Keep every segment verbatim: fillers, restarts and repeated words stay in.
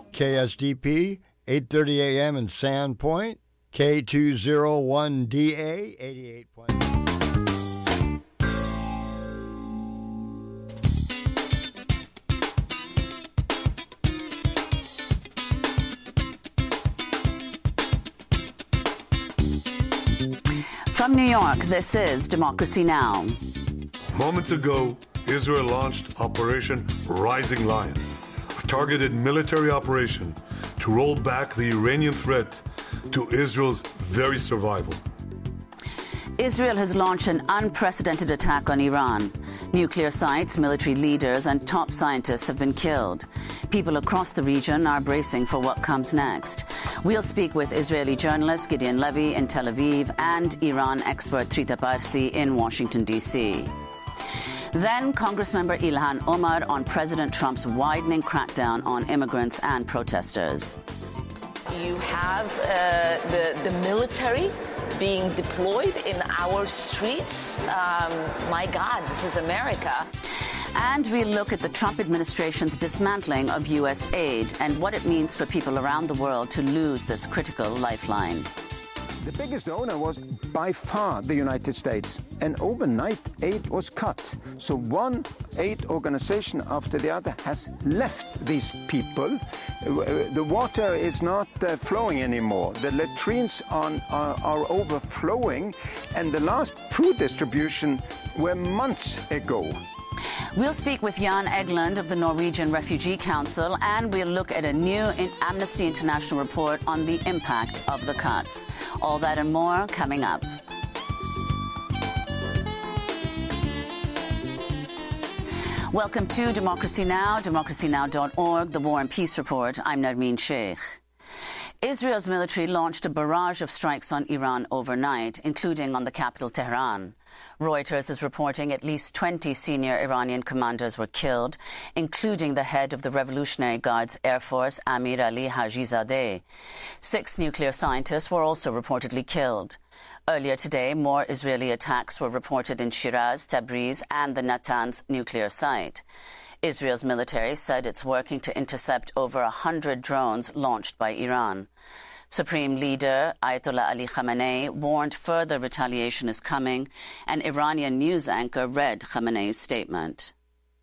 K S D P, eight thirty A M in Sandpoint, K two oh one D A, eighty-eight point one. From New York, this is Democracy Now! Moments ago, Israel launched Operation Rising Lion, a targeted military operation to roll back the Iranian threat to Israel's very survival. Israel has launched an unprecedented attack on Iran. Nuclear sites, military leaders, and top scientists have been killed. People across the region are bracing for what comes next. We'll speak with Israeli journalist Gideon Levy in Tel Aviv and Iran expert Trita Parsi in Washington, D C Then Congressmember Ilhan Omar on President Trump's widening crackdown on immigrants and protesters. You have uh, the, the military being deployed in our streets. Um, my God, this is America. And we look at the Trump administration's dismantling of U S aid and what it means for people around the world to lose this critical lifeline. The biggest donor was by far the United States, and overnight aid was cut. So one aid organization after the other has left these people. The water is not uh, flowing anymore. The latrines on, are, are overflowing, and the last food distribution were months ago. We'll speak with Jan Egeland of the Norwegian Refugee Council, and we'll look at a new Amnesty International report on the impact of the cuts. All that and more coming up. Welcome to Democracy Now!, democracy now dot org, the War and Peace Report. I'm Narmeen Sheikh. Israel's military launched a barrage of strikes on Iran overnight, including on the capital Tehran. Reuters is reporting at least twenty senior Iranian commanders were killed, including the head of the Revolutionary Guards Air Force, Amir Ali Hajizadeh. Six nuclear scientists were also reportedly killed. Earlier today, more Israeli attacks were reported in Shiraz, Tabriz, and the Natanz nuclear site. Israel's military said it's working to intercept over one hundred drones launched by Iran. Supreme Leader Ayatollah Ali Khamenei warned further retaliation is coming. An Iranian news anchor read Khamenei's statement.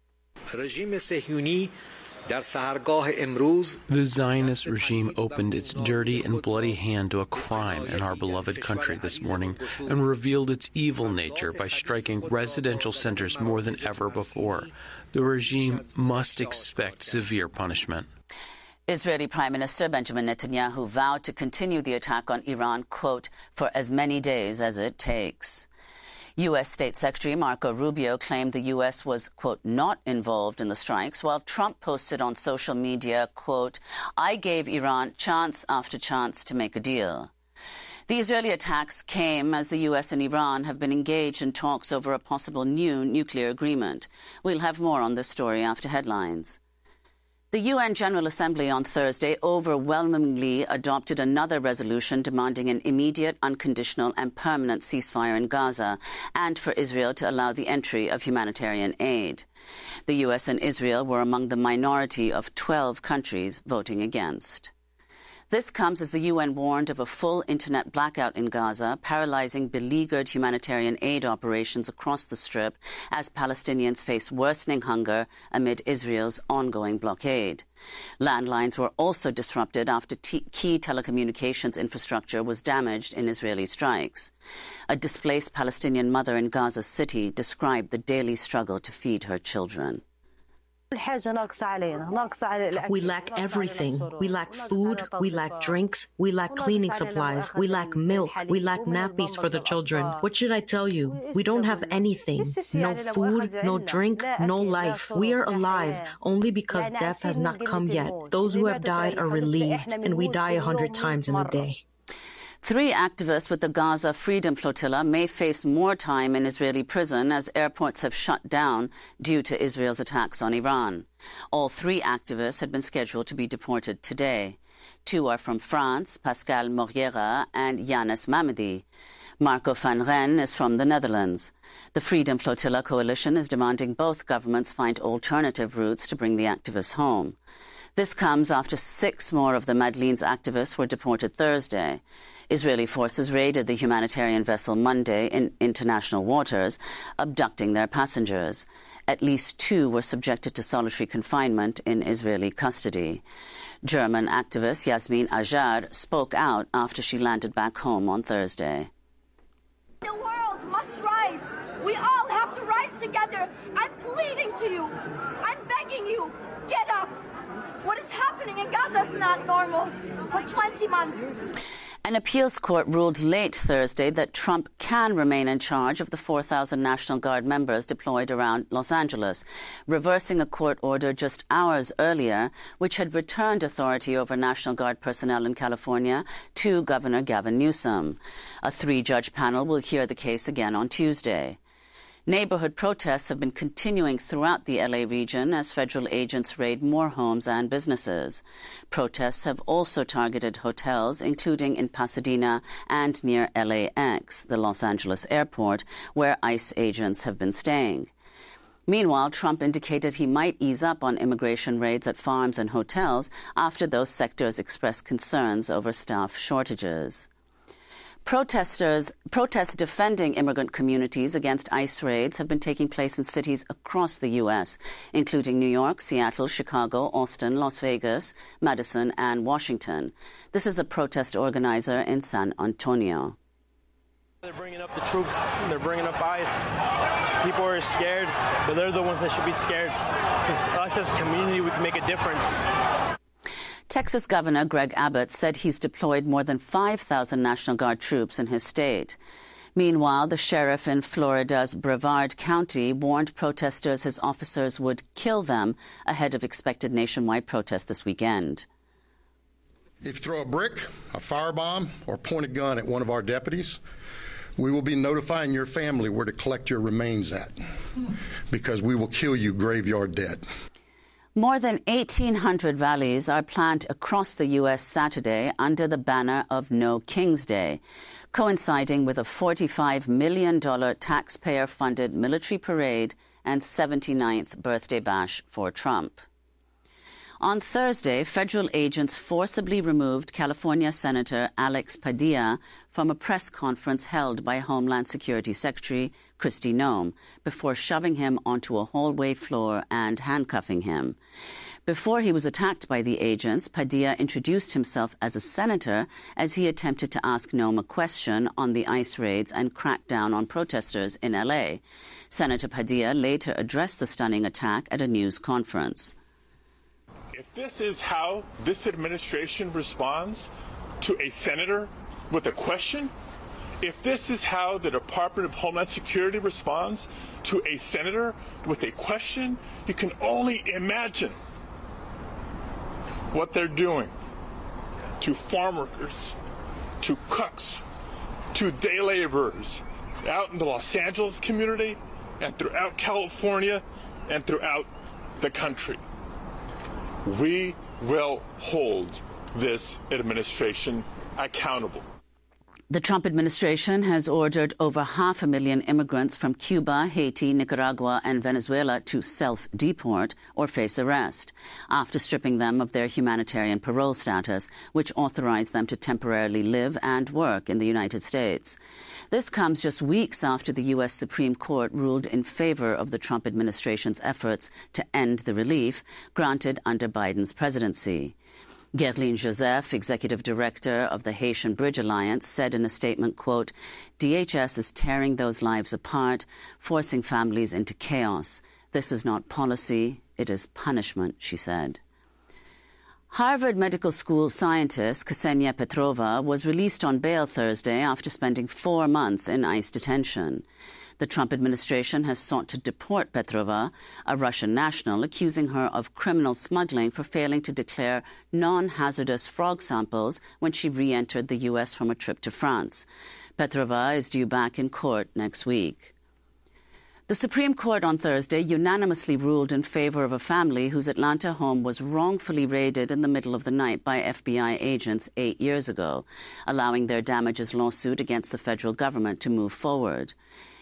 The Zionist regime opened its dirty and bloody hand to a crime in our beloved country this morning and revealed its evil nature by striking residential centers more than ever before. The regime must expect severe punishment. Israeli Prime Minister Benjamin Netanyahu vowed to continue the attack on Iran, quote, for as many days as it takes. U S. State Secretary Marco Rubio claimed the U S was, quote, not involved in the strikes, while Trump posted on social media, quote, I gave Iran chance after chance to make a deal. The Israeli attacks came as the U S and Iran have been engaged in talks over a possible new nuclear agreement. We'll have more on this story after headlines. The U N General Assembly on Thursday overwhelmingly adopted another resolution demanding an immediate, unconditional and permanent ceasefire in Gaza and for Israel to allow the entry of humanitarian aid. The U S and Israel were among the minority of twelve countries voting against. This comes as the U N warned of a full internet blackout in Gaza, paralyzing beleaguered humanitarian aid operations across the Strip as Palestinians face worsening hunger amid Israel's ongoing blockade. Landlines were also disrupted after t- key telecommunications infrastructure was damaged in Israeli strikes. A displaced Palestinian mother in Gaza City described the daily struggle to feed her children. We lack everything. We lack food, we lack drinks, we lack cleaning supplies, we lack milk, we lack nappies for the children. What should I tell you? We don't have anything. No food, no drink, no life. We are alive only because death has not come yet. Those who have died are relieved, and we die a hundred times in a day. Three activists with the Gaza Freedom Flotilla may face more time in Israeli prison as airports have shut down due to Israel's attacks on Iran. All three activists had been scheduled to be deported today. Two are from France, Pascal Moriera and Yanis Mamadi. Marco van Ren is from the Netherlands. The Freedom Flotilla Coalition is demanding both governments find alternative routes to bring the activists home. This comes after six more of the Madlene's activists were deported Thursday. Israeli forces raided the humanitarian vessel Monday in international waters, abducting their passengers. At least two were subjected to solitary confinement in Israeli custody. German activist Yasmin Ajar spoke out after she landed back home on Thursday. The world must rise. We all have to rise together. I'm pleading to you. I'm begging you. Get up. What is happening in Gaza is not normal. For twenty months. An appeals court ruled late Thursday that Trump can remain in charge of the four thousand National Guard members deployed around Los Angeles, reversing a court order just hours earlier which had returned authority over National Guard personnel in California to Governor Gavin Newsom. A three-judge panel will hear the case again on Tuesday. Neighborhood protests have been continuing throughout the L A region as federal agents raid more homes and businesses. Protests have also targeted hotels, including in Pasadena and near L A X, the Los Angeles airport, where ICE agents have been staying. Meanwhile, Trump indicated he might ease up on immigration raids at farms and hotels after those sectors expressed concerns over staff shortages. Protesters, protests defending immigrant communities against ICE raids have been taking place in cities across the U S, including New York, Seattle, Chicago, Austin, Las Vegas, Madison, and Washington. This is a protest organizer in San Antonio. They're bringing up the troops. They're bringing up ICE. People are scared, but they're the ones that should be scared. Because us as a community, we can make a difference. Texas Governor Greg Abbott said he's deployed more than five thousand National Guard troops in his state. Meanwhile, the sheriff in Florida's Brevard County warned protesters his officers would kill them ahead of expected nationwide protests this weekend. If you throw a brick, a firebomb, or point a gun at one of our deputies, we will be notifying your family where to collect your remains at, because we will kill you graveyard dead. More than eighteen hundred rallies are planned across the U S Saturday under the banner of No King's Day, coinciding with a forty-five million dollars taxpayer-funded military parade and seventy-ninth birthday bash for Trump. On Thursday, federal agents forcibly removed California Senator Alex Padilla from a press conference held by Homeland Security Secretary Kristi Noem before shoving him onto a hallway floor and handcuffing him. Before he was attacked by the agents, Padilla introduced himself as a senator as he attempted to ask Noem a question on the ICE raids and crackdown on protesters in L A. Senator Padilla later addressed the stunning attack at a news conference. If this is how this administration responds to a senator with a question, if this is how the Department of Homeland Security responds to a senator with a question, you can only imagine what they're doing to farm workers, to cooks, to day laborers out in the Los Angeles community and throughout California and throughout the country. We will hold this administration accountable. The Trump administration has ordered over half a million immigrants from Cuba, Haiti, Nicaragua, and Venezuela to self-deport or face arrest after stripping them of their humanitarian parole status, which authorized them to temporarily live and work in the United States. This comes just weeks after the U S Supreme Court ruled in favor of the Trump administration's efforts to end the relief granted under Biden's presidency. Guerline Joseph, executive director of the Haitian Bridge Alliance, said in a statement, quote, D H S is tearing those lives apart, forcing families into chaos. This is not policy, it is punishment, she said. Harvard Medical School scientist Ksenia Petrova was released on bail Thursday after spending four months in ICE detention. The Trump administration has sought to deport Petrova, a Russian national, accusing her of criminal smuggling for failing to declare non-hazardous frog samples when she re-entered the U S from a trip to France. Petrova is due back in court next week. The Supreme Court on Thursday unanimously ruled in favor of a family whose Atlanta home was wrongfully raided in the middle of the night by F B I agents eight years ago, allowing their damages lawsuit against the federal government to move forward.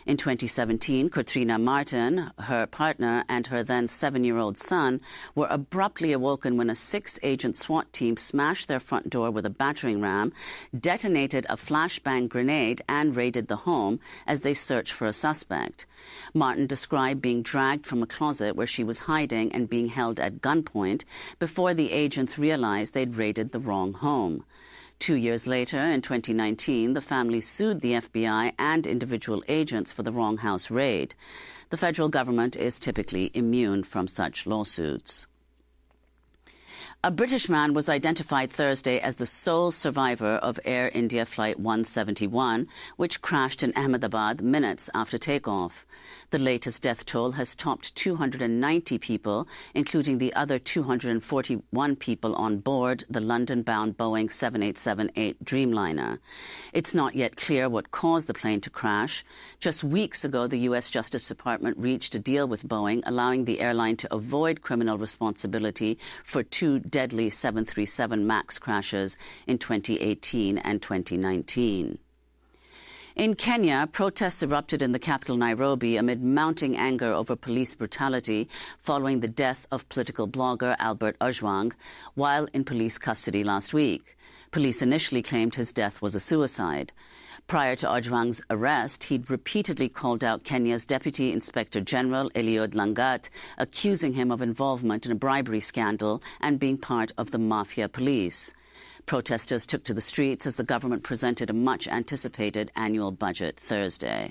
In twenty seventeen, Katrina Martin, her partner, and her then seven-year-old son were abruptly awoken when a six-agent SWAT team smashed their front door with a battering ram, detonated a flashbang grenade, and raided the home as they searched for a suspect. Martin described being dragged from a closet where she was hiding and being held at gunpoint before the agents realized they'd raided the wrong home. Two years later, in twenty nineteen, the family sued the F B I and individual agents for the wrong house raid. The federal government is typically immune from such lawsuits. A British man was identified Thursday as the sole survivor of Air India Flight one seventy-one, which crashed in Ahmedabad minutes after takeoff. The latest death toll has topped two hundred ninety people, including the other two hundred forty-one people on board the London-bound Boeing seven eight seven eight Dreamliner. It's not yet clear what caused the plane to crash. Just weeks ago, the U S Justice Department reached a deal with Boeing, allowing the airline to avoid criminal responsibility for two deadly seven thirty-seven MAX crashes in twenty eighteen and twenty nineteen. In Kenya, protests erupted in the capital Nairobi amid mounting anger over police brutality following the death of political blogger Albert Ojwang while in police custody last week. Police initially claimed his death was a suicide. Prior to Ojwang's arrest, he'd repeatedly called out Kenya's Deputy Inspector General Eliud Langat, accusing him of involvement in a bribery scandal and being part of the mafia police. Protesters took to the streets as the government presented a much-anticipated annual budget Thursday.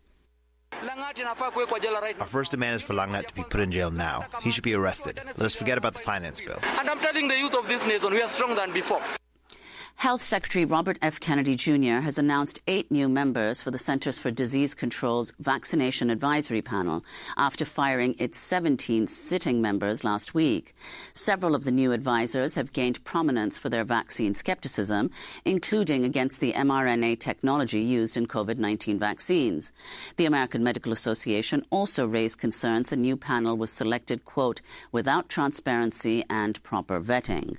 Our first demand is for Langat to be put in jail now. He should be arrested. Let us forget about the finance bill. And I'm telling the youth of this nation, we are stronger than before. Health Secretary Robert F. Kennedy Junior has announced eight new members for the Centers for Disease Control's Vaccination Advisory Panel after firing its seventeen sitting members last week. Several of the new advisors have gained prominence for their vaccine skepticism, including against the mRNA technology used in COVID nineteen vaccines. The American Medical Association also raised concerns the new panel was selected, quote, without transparency and proper vetting.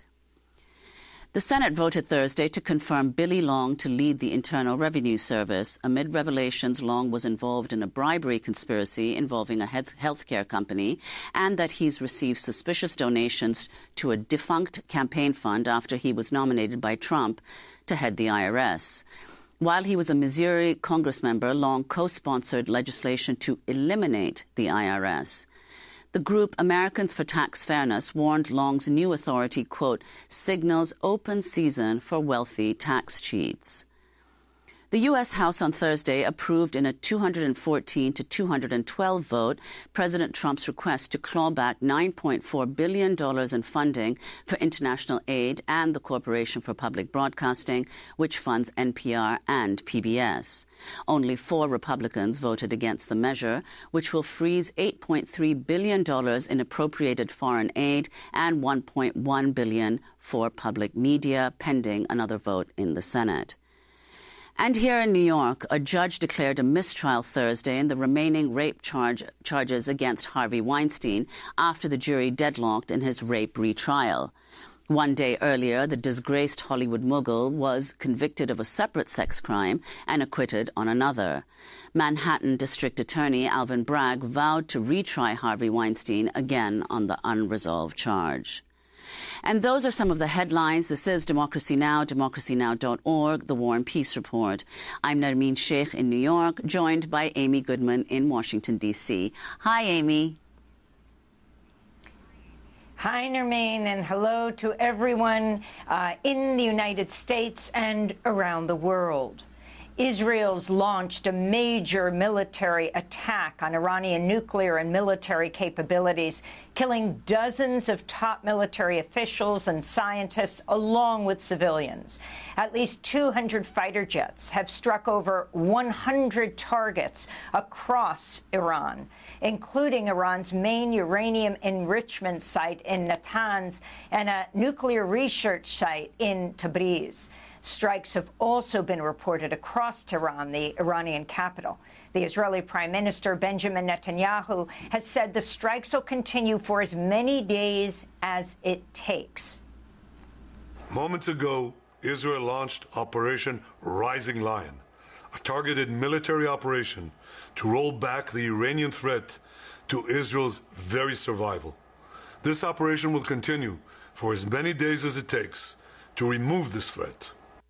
The Senate voted Thursday to confirm Billy Long to lead the Internal Revenue Service amid revelations Long was involved in a bribery conspiracy involving a health care company and that he's received suspicious donations to a defunct campaign fund after he was nominated by Trump to head the I R S. While he was a Missouri Congressmember, Long co-sponsored legislation to eliminate the I R S. The group Americans for Tax Fairness warned Long's new authority, quote, signals open season for wealthy tax cheats. The U S House on Thursday approved in a two hundred fourteen to two hundred twelve vote President Trump's request to claw back nine point four billion dollars in funding for international aid and the Corporation for Public Broadcasting, which funds N P R and P B S. Only four Republicans voted against the measure, which will freeze eight point three billion dollars in appropriated foreign aid and one point one billion dollars for public media, pending another vote in the Senate. And here in New York, a judge declared a mistrial Thursday in the remaining rape charge, charges against Harvey Weinstein after the jury deadlocked in his rape retrial. One day earlier, the disgraced Hollywood mogul was convicted of a separate sex crime and acquitted on another. Manhattan District Attorney Alvin Bragg vowed to retry Harvey Weinstein again on the unresolved charge. And those are some of the headlines. This is Democracy Now!, democracy now dot org, the War and Peace Report. I'm Nermeen Sheikh in New York, joined by Amy Goodman in Washington, D C Hi, Amy. Hi, Nermeen, and hello to everyone uh, in the United States and around the world. Israel's launched a major military attack on Iranian nuclear and military capabilities, killing dozens of top military officials and scientists, along with civilians. At least two hundred fighter jets have struck over one hundred targets across Iran, including Iran's main uranium enrichment site in Natanz and a nuclear research site in Tabriz. Strikes have also been reported across Tehran, the Iranian capital. The Israeli Prime Minister Benjamin Netanyahu has said the strikes will continue for as many days as it takes. Moments ago, Israel launched Operation Rising Lion, a targeted military operation to roll back the Iranian threat to Israel's very survival. This operation will continue for as many days as it takes to remove this threat.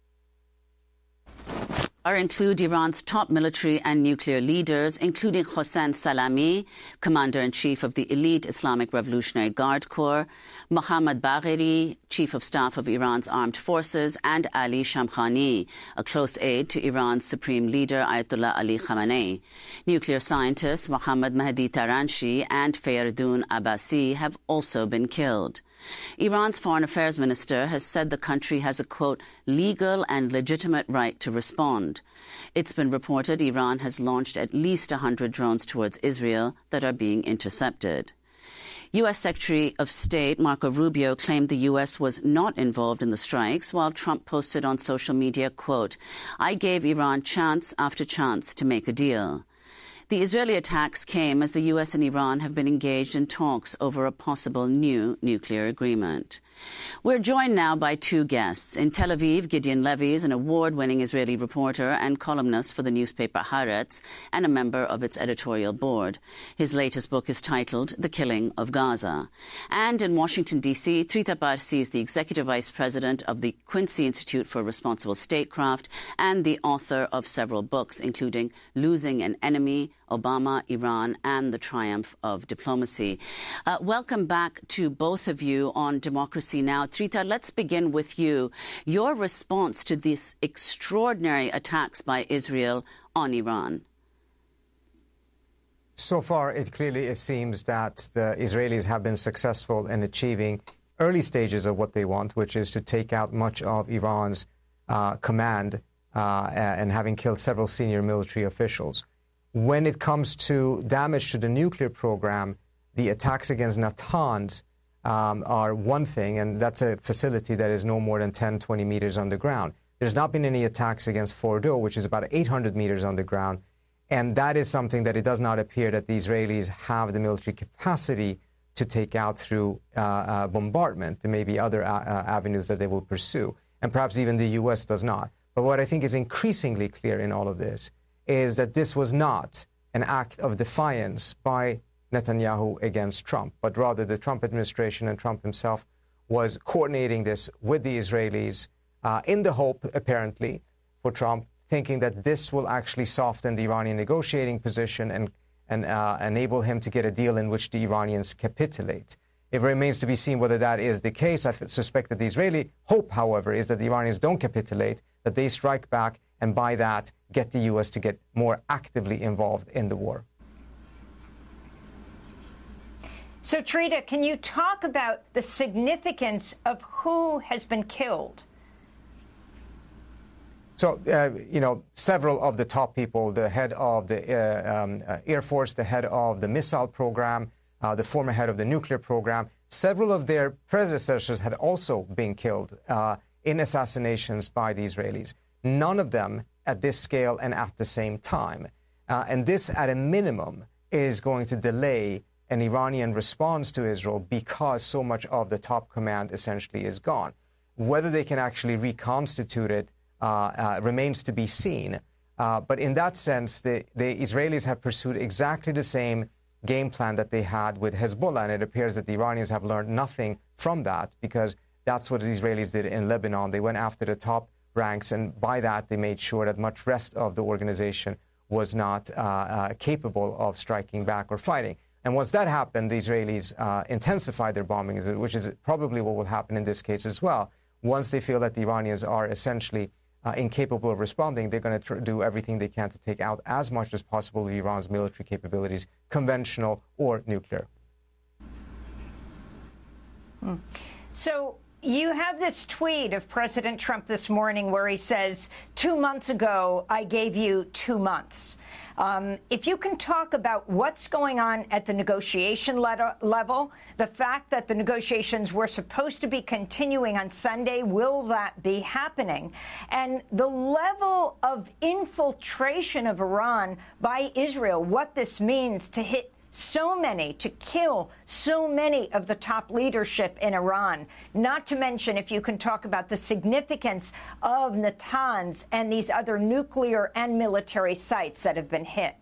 Are include Iran's top military and nuclear leaders, including Hossein Salami, Commander-in-Chief of the elite Islamic Revolutionary Guard Corps, Mohammad Bagheri, Chief of Staff of Iran's Armed Forces, and Ali Shamkhani, a close aide to Iran's Supreme Leader Ayatollah Ali Khamenei. Nuclear scientists Mohammad Mahdi Taranshi and Feyerdoun Abbasi have also been killed. Iran's Foreign Affairs Minister has said the country has a, quote, legal and legitimate right to respond. It's been reported Iran has launched at least one hundred drones towards Israel that are being intercepted. U S Secretary of State Marco Rubio claimed the U S was not involved in the strikes, while Trump posted on social media, quote, I gave Iran chance after chance to make a deal. The Israeli attacks came as the U S and Iran have been engaged in talks over a possible new nuclear agreement. We're joined now by two guests. In Tel Aviv, Gideon Levy is an award-winning Israeli reporter and columnist for the newspaper Haaretz and a member of its editorial board. His latest book is titled The Killing of Gaza. And in Washington, D C, Trita Parsi is the executive vice president of the Quincy Institute for Responsible Statecraft and the author of several books, including Losing an Enemy, Obama, Iran, and the Triumph of Diplomacy. Uh, welcome back to both of you on Democracy Now! Trita, let's begin with you. Your response to these extraordinary attacks by Israel on Iran. So far, it clearly it seems that the Israelis have been successful in achieving early stages of what they want, which is to take out much of Iran's uh, command uh, and having killed several senior military officials. When it comes to damage to the nuclear program, the attacks against Natanz um, are one thing, and that's a facility that is no more than ten, twenty meters underground. There's not been any attacks against Fordo, which is about eight hundred meters underground, and that is something that it does not appear that the Israelis have the military capacity to take out through uh, uh, bombardment. There may be other uh, uh, avenues that they will pursue, and perhaps even the U S does not. But what I think is increasingly clear in all of this is that this was not an act of defiance by Netanyahu against Trump, but rather the Trump administration and Trump himself was coordinating this with the Israelis uh, in the hope, apparently, for Trump, thinking that this will actually soften the Iranian negotiating position and, and uh, enable him to get a deal in which the Iranians capitulate. It remains to be seen whether that is the case. I suspect that the Israeli hope, however, is that the Iranians don't capitulate, that they strike back, and by that, get the U S to get more actively involved in the war. So, Trita, can you talk about the significance of who has been killed? So, uh, you know, several of the top people, the head of the uh, um, uh, Air Force, the head of the missile program, uh, the former head of the nuclear program, several of their predecessors had also been killed uh, in assassinations by the Israelis. None of them at this scale and at the same time. Uh, and this, at a minimum, is going to delay an Iranian response to Israel because so much of the top command essentially is gone. Whether they can actually reconstitute it uh, uh, remains to be seen. Uh, but in that sense, the, the Israelis have pursued exactly the same game plan that they had with Hezbollah, and it appears that the Iranians have learned nothing from that, because that's what the Israelis did in Lebanon. They went after the top ranks, and by that they made sure that much rest of the organization was not uh, uh, capable of striking back or fighting. And once that happened, the Israelis uh, intensified their bombings, which is probably what will happen in this case as well. Once they feel that the Iranians are essentially uh, incapable of responding, they're going to tr- do everything they can to take out as much as possible of Iran's military capabilities, conventional or nuclear. Hmm. So you have this tweet of President Trump this morning where he says, two months ago, I gave you two months. Um, if you can talk about what's going on at the negotiation le- level, the fact that the negotiations were supposed to be continuing on Sunday, will that be happening? And the level of infiltration of Iran by Israel, what this means to hit so many, to kill so many of the top leadership in Iran. Not to mention, if you can talk about the significance of Natanz and these other nuclear and military sites that have been hit.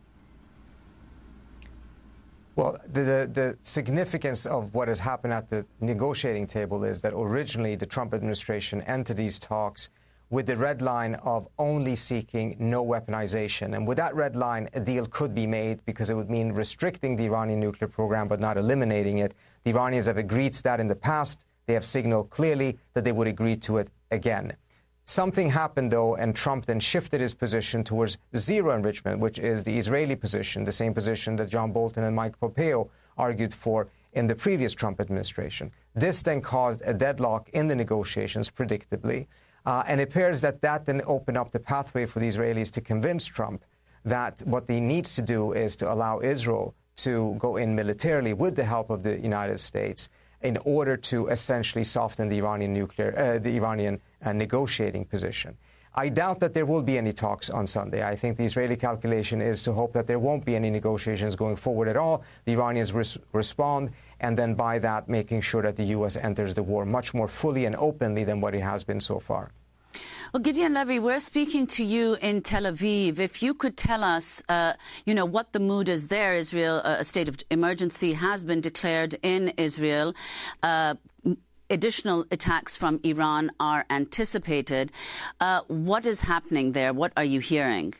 Well, the, the, the significance of what has happened at the negotiating table is that originally the Trump administration entered these talks with the red line of only seeking no weaponization. And with that red line, a deal could be made because it would mean restricting the Iranian nuclear program but not eliminating it. The Iranians have agreed to that in the past. They have signaled clearly that they would agree to it again. Something happened, though, and Trump then shifted his position towards zero enrichment, which is the Israeli position, the same position that John Bolton and Mike Pompeo argued for in the previous Trump administration. This then caused a deadlock in the negotiations, predictably, uh, and it appears that that then opened up the pathway for the Israelis to convince Trump that what he needs to do is to allow Israel to go in militarily with the help of the United States in order to essentially soften the Iranian nuclear, uh, the Iranian uh, negotiating position. I doubt that there will be any talks on Sunday. I think the Israeli calculation is to hope that there won't be any negotiations going forward at all. The Iranians res respond, and then by that, making sure that the U S enters the war much more fully and openly than what it has been so far. Well, Gideon Levy, we're speaking to you in Tel Aviv. If you could tell us, uh, you know, what the mood is there. Israel, uh, a state of emergency has been declared in Israel. Uh, additional attacks from Iran are anticipated. Uh, what is happening there? What are you hearing?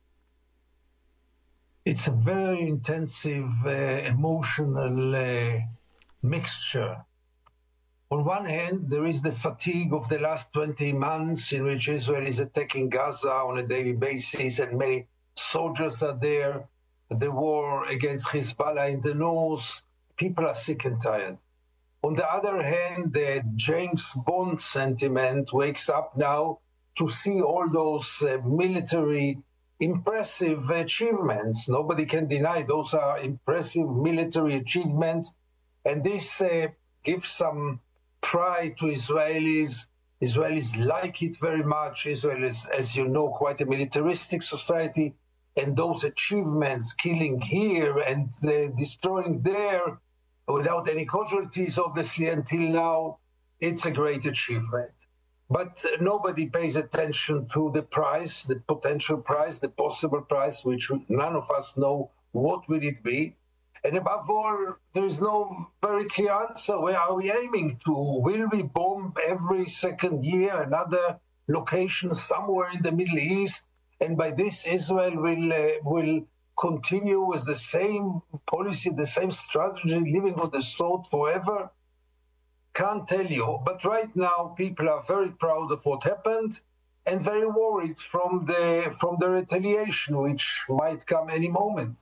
It's a very intensive, uh, emotional uh, mixture. On one hand, there is the fatigue of the last twenty months in which Israel is attacking Gaza on a daily basis and many soldiers are there. The war against Hezbollah in the north, people are sick and tired. On the other hand, the James Bond sentiment wakes up now to see all those uh, military impressive achievements. Nobody can deny those are impressive military achievements. And this uh, gives some pride to Israelis. Israelis like it very much. Israel is, as you know, quite a militaristic society. And those achievements, killing here and uh, destroying there, without any casualties, obviously, until now, it's a great achievement. But uh, nobody pays attention to the price, the potential price, the possible price, which none of us know what will it be. And above all, there is no very clear answer. Where are we aiming to? Will we bomb every second year another location somewhere in the Middle East? And by this, Israel will uh, will continue with the same policy, the same strategy, living on the sword forever? Can't tell you. But right now, people are very proud of what happened and very worried from the from the retaliation, which might come any moment.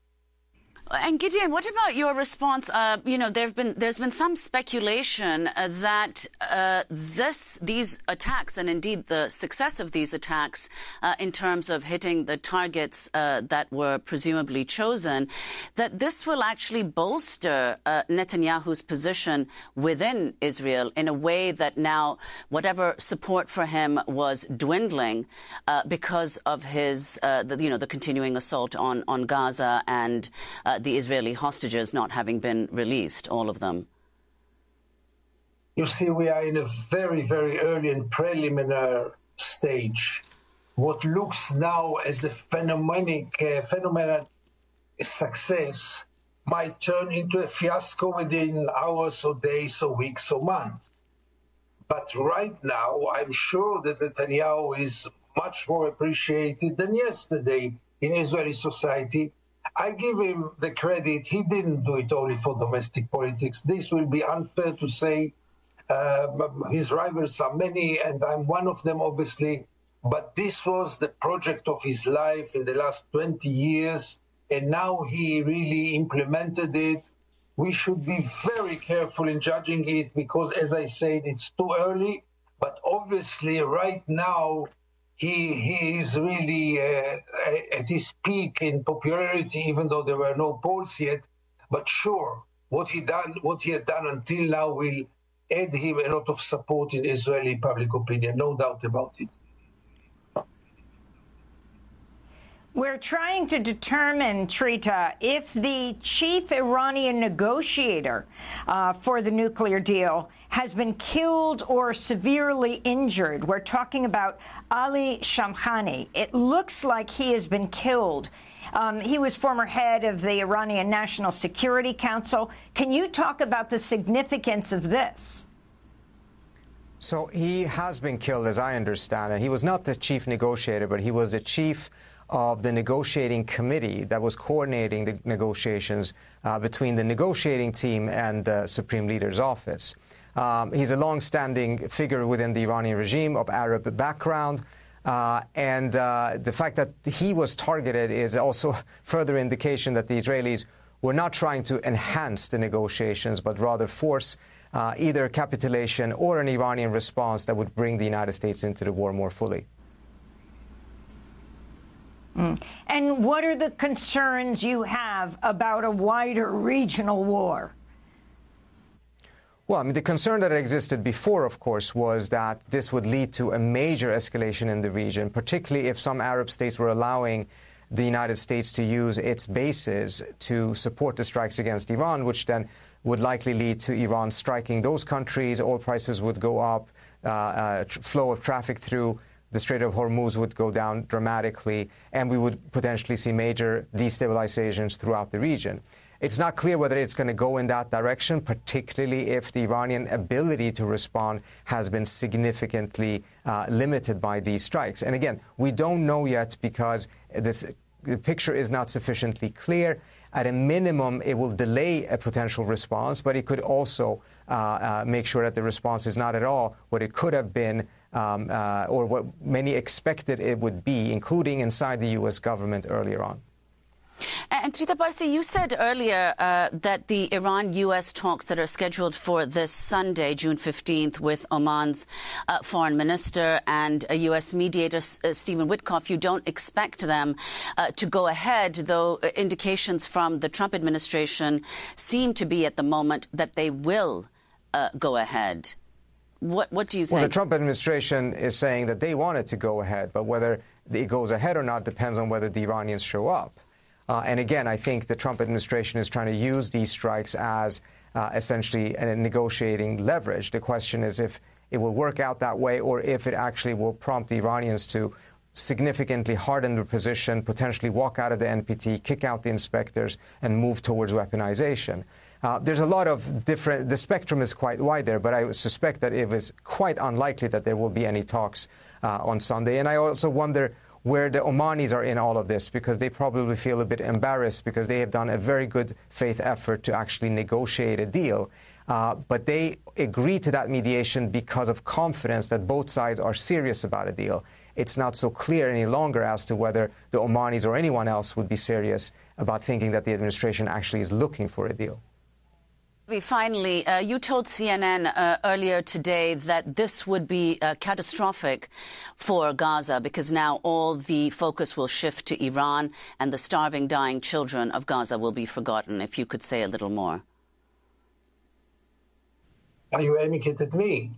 And Gideon, what about your response? Uh, you know, there've been there's been some speculation uh, that uh, this these attacks, and indeed the success of these attacks, uh, in terms of hitting the targets uh, that were presumably chosen, that this will actually bolster uh, Netanyahu's position within Israel in a way that now whatever support for him was dwindling uh, because of his, uh, the, you know, the continuing assault on on Gaza and Uh, the Israeli hostages not having been released, all of them? You see, we are in a very, very early and preliminary stage. What looks now as a phenomenal, uh, phenomenal success might turn into a fiasco within hours or days or weeks or months. But right now, I'm sure that Netanyahu is much more appreciated than yesterday in Israeli society. I give him the credit. He didn't do it only for domestic politics. This will be unfair to say. Uh, his rivals are many, and I'm one of them, obviously. But this was the project of his life in the last twenty years, and now he really implemented it. We should be very careful in judging it because, as I said, it's too early. But obviously, right now, He, he is really uh, at his peak in popularity, even though there were no polls yet. But sure, what he done, what he had done until now will add him a lot of support in Israeli public opinion, no doubt about it. We're trying to determine, Trita, if the chief Iranian negotiator uh, for the nuclear deal has been killed or severely injured. We're talking about Ali Shamkhani. It looks like he has been killed. Um, he was former head of the Iranian National Security Council. Can you talk about the significance of this? So he has been killed, as I understand it. He was not the chief negotiator, but he was the chief of the negotiating committee that was coordinating the negotiations uh, between the negotiating team and the Supreme Leader's office. Um, he's a long-standing figure within the Iranian regime of Arab background, uh, and uh, the fact that he was targeted is also further indication that the Israelis were not trying to enhance the negotiations, but rather force uh, either capitulation or an Iranian response that would bring the United States into the war more fully. Mm. And what are the concerns you have about a wider regional war? Well, I mean, the concern that existed before, of course, was that this would lead to a major escalation in the region, particularly if some Arab states were allowing the United States to use its bases to support the strikes against Iran, which then would likely lead to Iran striking those countries. Oil prices would go up, uh, uh, flow of traffic through the Strait of Hormuz would go down dramatically, and we would potentially see major destabilizations throughout the region. It's not clear whether it's going to go in that direction, particularly if the Iranian ability to respond has been significantly uh, limited by these strikes. And again, we don't know yet because this, the picture is not sufficiently clear. At a minimum, it will delay a potential response, but it could also uh, uh, make sure that the response is not at all what it could have been um, uh, or what many expected it would be, including inside the U S government earlier on. And Trita Parsi, you said earlier uh, that the Iran-U S talks that are scheduled for this Sunday, June fifteenth, with Oman's uh, foreign minister and a U S mediator, uh, Stephen Witkoff, you don't expect them uh, to go ahead, though indications from the Trump administration seem to be at the moment that they will uh, go ahead. What, what do you think? Well, the Trump administration is saying that they want it to go ahead, but whether it goes ahead or not depends on whether the Iranians show up. Uh, and again, I think the Trump administration is trying to use these strikes as uh, essentially a negotiating leverage. The question is if it will work out that way or if it actually will prompt the Iranians to significantly harden their position, potentially walk out of the N P T, kick out the inspectors, and move towards weaponization. Uh, there's a lot of different, the spectrum is quite wide there, but I suspect that it is quite unlikely that there will be any talks uh, on Sunday. And I also wonder where the Omanis are in all of this, because they probably feel a bit embarrassed because they have done a very good faith effort to actually negotiate a deal. Uh, but they agreed to that mediation because of confidence that both sides are serious about a deal. It's not so clear any longer as to whether the Omanis or anyone else would be serious about thinking that the administration actually is looking for a deal. Finally, uh, you told C N N uh, earlier today that this would be uh, catastrophic for Gaza because now all the focus will shift to Iran and the starving, dying children of Gaza will be forgotten. If you could say a little more. Are you aiming at me?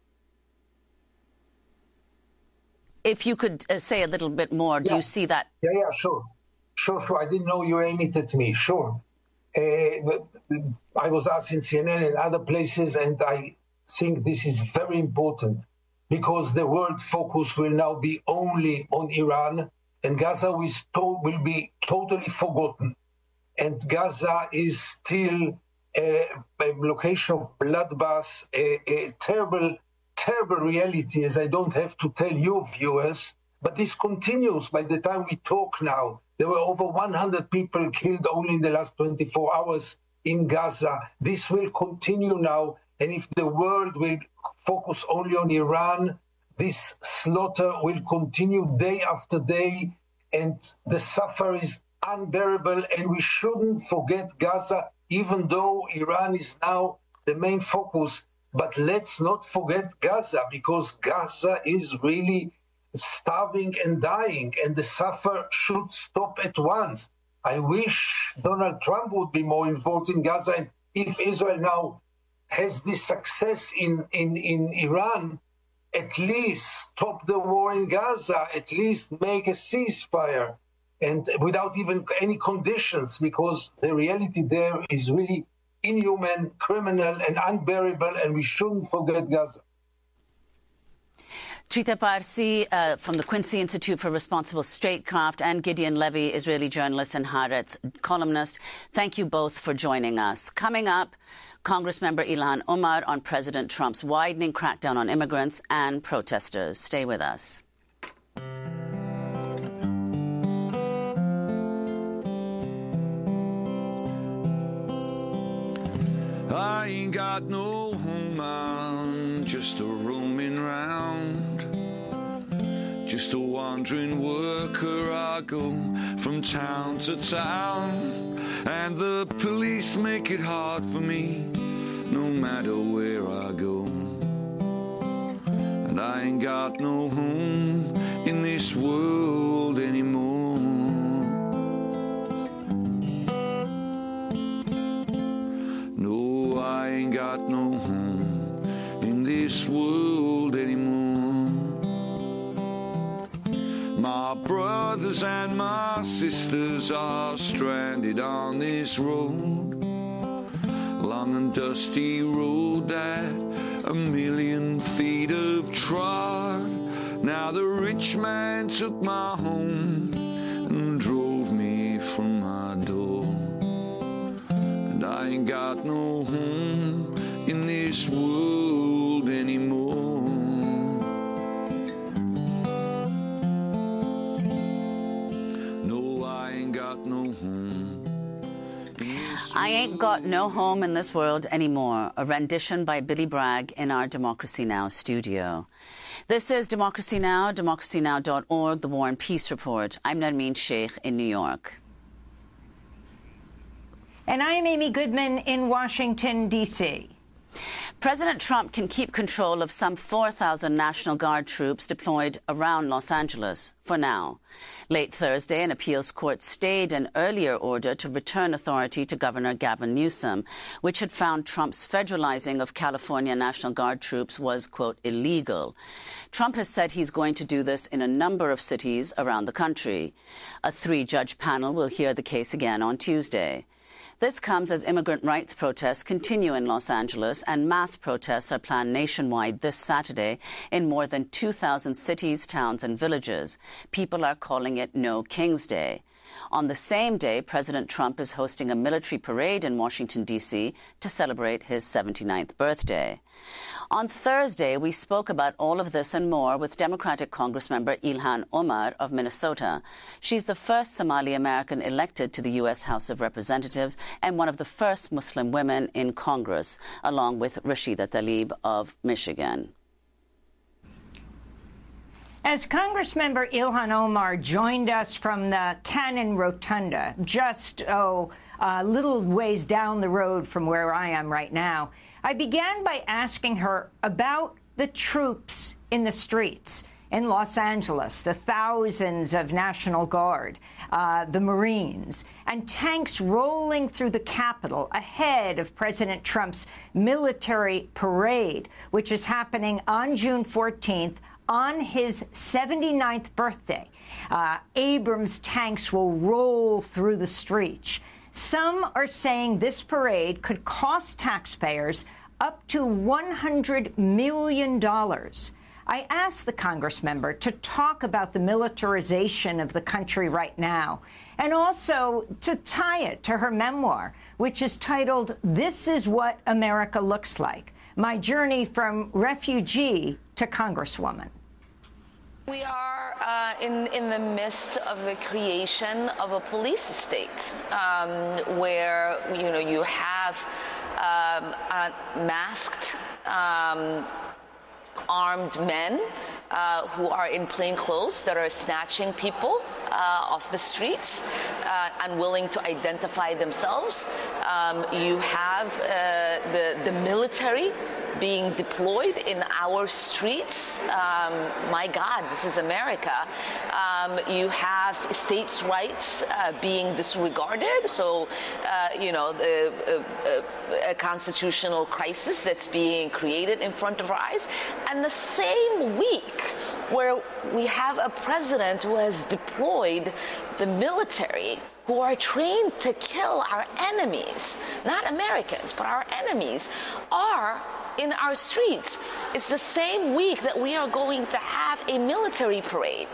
If you could uh, say a little bit more, do yeah. you see that? Yeah, yeah, sure. Sure, sure. I didn't know you were aiming at me. Sure. Uh, I was asked in C N N and other places, and I think this is very important because the world focus will now be only on Iran, and Gaza will, will be totally forgotten. And Gaza is still a, a location of bloodbath, a, a terrible, terrible reality, as I don't have to tell you, viewers, but this continues by the time we talk now. There were over one hundred people killed only in the last twenty-four hours in Gaza. This will continue now. And if the world will focus only on Iran, this slaughter will continue day after day. And the suffering is unbearable. And we shouldn't forget Gaza, even though Iran is now the main focus. But let's not forget Gaza, because Gaza is really starving and dying, and the suffer should stop at once. I wish Donald Trump would be more involved in Gaza. And if Israel now has this success in, in, in Iran, at least stop the war in Gaza, at least make a ceasefire. and without even any conditions, because the reality there is really inhuman, criminal, and unbearable, and we shouldn't forget Gaza. Trita Parsi uh, from the Quincy Institute for Responsible Statecraft and Gideon Levy, Israeli journalist and Haaretz columnist. Thank you both for joining us. Coming up, Congressmember Ilhan Omar on President Trump's widening crackdown on immigrants and protesters. Stay with us. I ain't got no home, I'm just a roaming round. Just a wandering worker, I go from town to town. And the police make it hard for me, no matter where I go. And I ain't got no home in this world anymore. No, I ain't got no home in this world anymore. My brothers and my sisters are stranded on this road, long and dusty road that a million feet have trod. Now the rich man took my home and drove me from my door. And I ain't got no home in this world anymore. I Ain't Got No Home in This World Anymore, a rendition by Billy Bragg in our Democracy Now! Studio. This is Democracy Now!, democracy now dot org, the War and Peace Report. I'm Nermeen Sheikh in New York. And I'm Amy Goodman in Washington, D C President Trump can keep control of some four thousand National Guard troops deployed around Los Angeles for now. Late Thursday, an appeals court stayed an earlier order to return authority to Governor Gavin Newsom, which had found Trump's federalizing of California National Guard troops was, quote, illegal. Trump has said he's going to do this in a number of cities around the country. A three-judge panel will hear the case again on Tuesday. This comes as immigrant rights protests continue in Los Angeles, and mass protests are planned nationwide this Saturday in more than two thousand cities, towns and villages. People are calling it No King's Day. On the same day, President Trump is hosting a military parade in Washington, D C to celebrate his seventy-ninth birthday. On Thursday, we spoke about all of this and more with Democratic Congressmember Ilhan Omar of Minnesota. She's the first Somali American elected to the U S House of Representatives and one of the first Muslim women in Congress, along with Rashida Tlaib of Michigan. As Congressmember Ilhan Omar joined us from the Cannon Rotunda, just, oh, a little ways down the road from where I am right now, I began by asking her about the troops in the streets in Los Angeles, the thousands of National Guard, uh, the Marines, and tanks rolling through the Capitol ahead of President Trump's military parade, which is happening on June fourteenth, on his seventy-ninth birthday. Uh, Abrams tanks will roll through the streets. Some are saying this parade could cost taxpayers up to one hundred million dollars. I asked the Congressmember to talk about the militarization of the country right now, and also to tie it to her memoir, which is titled, This Is What America Looks Like, My Journey from Refugee to Congresswoman. We are uh, in, in the midst of the creation of a police state um, where, you know, you have um, uh, masked, um, armed men uh, who are in plain clothes that are snatching people uh, off the streets, uh, unwilling to identify themselves. Um, you have uh, the, the military being deployed in our streets. Um, my God, this is America. Um, you have states' rights uh, being disregarded. So, uh, you know, the, uh, uh, a constitutional crisis that's being created in front of our eyes. And the same week where we have a president who has deployed the military, who are trained to kill our enemies, not Americans, but our enemies, are in our streets. It's the same week that we are going to have a military parade.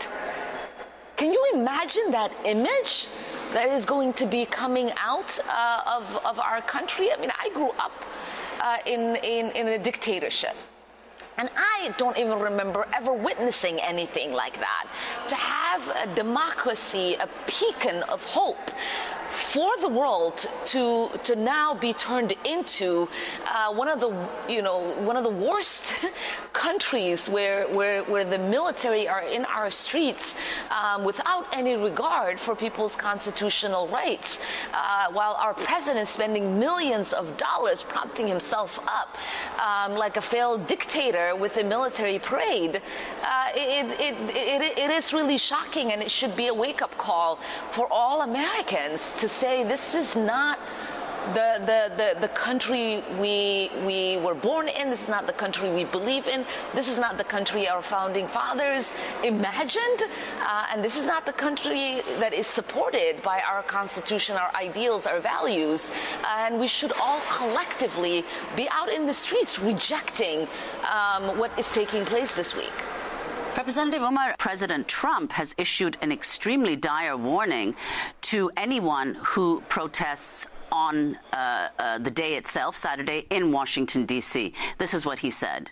Can you imagine that image that is going to be coming out uh, of, of our country? I mean, I grew up uh, in, in, in a dictatorship. And I don't even remember ever witnessing anything like that. To have a democracy, a beacon of hope for the world to to now be turned into uh, one of the you know one of the worst countries where where where the military are in our streets um, without any regard for people's constitutional rights, uh, while our president is spending millions of dollars propping himself up um, like a failed dictator with a military parade. Uh, it, it, it, it is really shocking, and it should be a wake-up call for all Americans to say this is not the, the, the, the country we, we were born in. This is not the country we believe in. This is not the country our founding fathers imagined. Uh, and this is not the country that is supported by our Constitution, our ideals, our values. And we should all collectively be out in the streets rejecting um, what is taking place this week. Representative Umar, President Trump has issued an extremely dire warning to anyone who protests on uh, uh, the day itself, Saturday, in Washington, D C. This is what he said.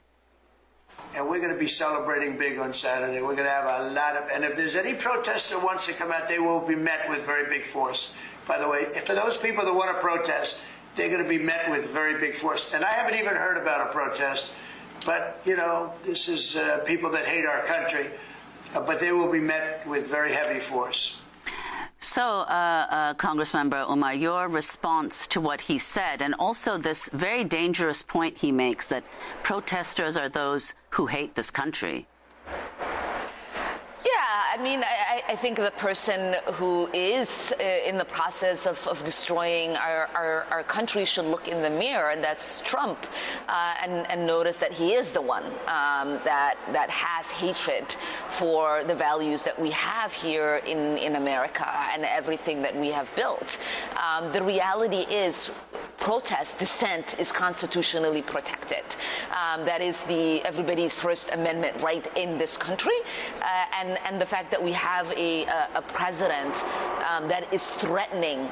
And we're going to be celebrating big on Saturday. We're going to have a lot of, and if there's any protester that wants to come out, they will be met with very big force. By the way, for those people that want to protest, they're going to be met with very big force. And I haven't even heard about a protest. But, you know, this is uh, people that hate our country, uh, but they will be met with very heavy force. So, uh, uh, Congressmember Umar, your response to what he said, and also this very dangerous point he makes that protesters are those who hate this country. Yeah, I mean, I, I think the person who is uh, in the process of, of destroying our, our, our country should look in the mirror, and that's Trump, uh, and, and notice that he is the one um, that that has hatred for the values that we have here in, in America and everything that we have built. Um, the reality is, protest, dissent is constitutionally protected. Um, that is the everybody's First Amendment right in this country, uh, and and the fact that we have a, a, a president um, that is threatening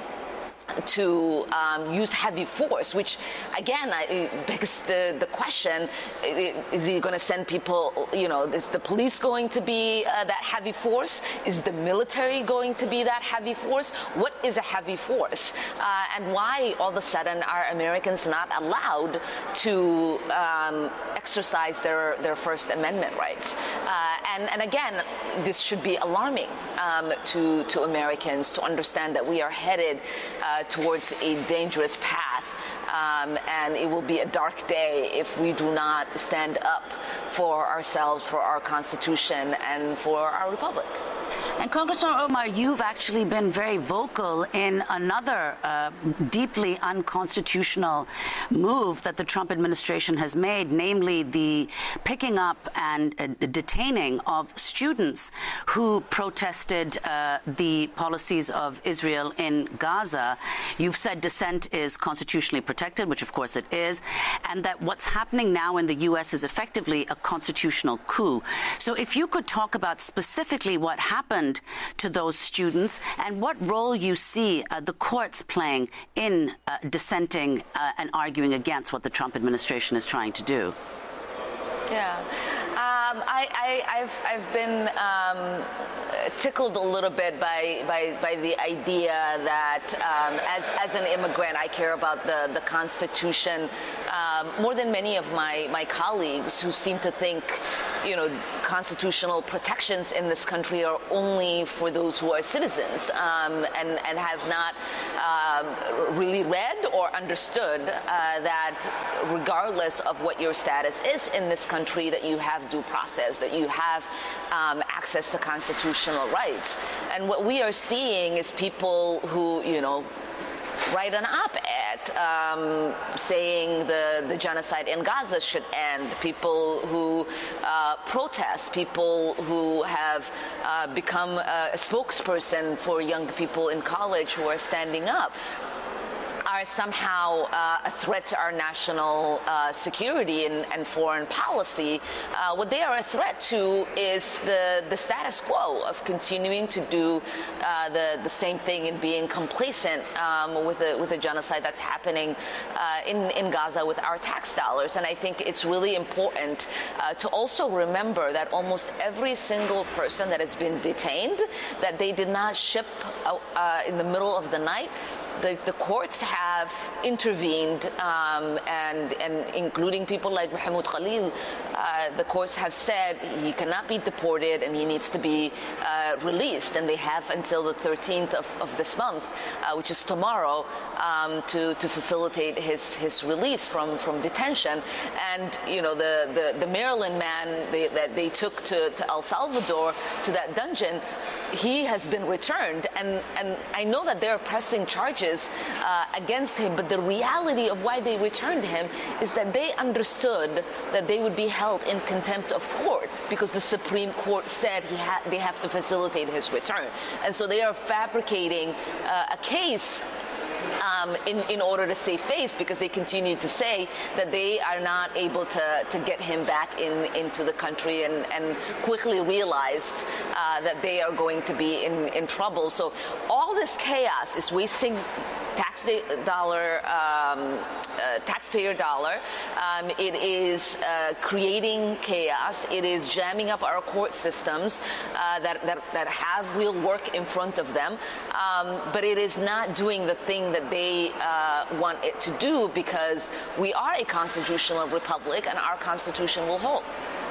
to um, use heavy force, which again I, begs the, the question, is he going to send people, you know, is the police going to be uh, that heavy force? Is the military going to be that heavy force? What is a heavy force? Uh, and why all of a sudden are Americans not allowed to um, exercise their, their First Amendment rights? Uh, and, and again, this should be alarming um, to, to Americans to understand that we are headed uh, towards a dangerous path, um, and it will be a dark day if we do not stand up for ourselves, for our Constitution, and for our republic. And Congressman Umar, you've actually been very vocal in another uh, deeply unconstitutional move that the Trump administration has made, namely the picking up and uh, detaining of students who protested uh, the policies of Israel in Gaza. You've said dissent is constitutionally protected, which of course it is, and that what's happening now in the U S is effectively a constitutional coup. So if you could talk about specifically what happened to those students and what role you see uh, the courts playing in uh, dissenting uh, and arguing against what the Trump administration is trying to do. Yeah, um, I, I, I've, I've been um, tickled a little bit by, by, by the idea that um, as, as an immigrant, I care about the, the Constitution um, more than many of my, my colleagues who seem to think, you know, constitutional protections in this country are only for those who are citizens um, and, and have not uh, really read or understood uh, that regardless of what your status is in this country, that you have due process, that you have um, access to constitutional rights. And what we are seeing is people who, you know, write an op-ed um, saying the, the genocide in Gaza should end, people who uh, protest, people who have uh, become a, a spokesperson for young people in college who are standing up, are somehow uh, a threat to our national uh, security and, and foreign policy. Uh, what they are a threat to is the, the status quo of continuing to do uh, the, the same thing and being complacent um, with, a, with a genocide that's happening uh, in, in Gaza with our tax dollars. And I think it's really important uh, to also remember that almost every single person that has been detained, that they did not ship out, uh, in the middle of the night. The, the courts have intervened, um, and, and including people like Mahmoud Khalil, uh, the courts have said he cannot be deported and he needs to be uh, released. And they have until the thirteenth of, of this month, uh, which is tomorrow, um, to, to facilitate his, his release from, from detention. And, you know, the, the, the Maryland man they, that they took to, to El Salvador, to that dungeon, he has been returned. And, and I know that they're pressing charges Uh, against him, but the reality of why they returned him is that they understood that they would be held in contempt of court because the Supreme Court said he ha- they have to facilitate his return. And so they are fabricating uh, a case Um, in, in order to save face, because they continue to say that they are not able to, to get him back in, into the country, and, and quickly realized uh, that they are going to be in, in trouble. So all this chaos is wasting tax dollar, um, uh, taxpayer dollar. Um, it is uh, creating chaos. It is jamming up our court systems uh, that, that, that have real work in front of them. Um, but it is not doing the thing that they uh, want it to do, because we are a constitutional republic and our constitution will hold.